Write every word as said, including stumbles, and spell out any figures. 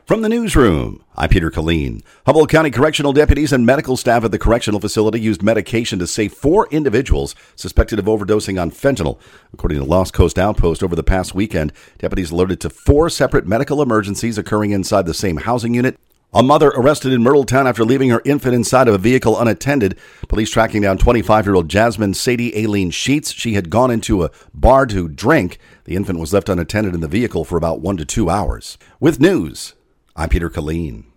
From the newsroom, I'm Peter Killeen. Humboldt County correctional deputies and medical staff at the correctional facility used medication to save four individuals suspected of overdosing on fentanyl. According to Lost Coast Outpost, over the past weekend, deputies alerted to four separate medical emergencies occurring inside the same housing unit. A mother arrested in Myrtletown after leaving her infant inside of a vehicle unattended. Police tracking down twenty-five-year-old Jasmine Sadie Aileen Sheets. She had gone into a bar to drink. The infant was left unattended in the vehicle for about one to two hours. With news, I'm Peter Killeen.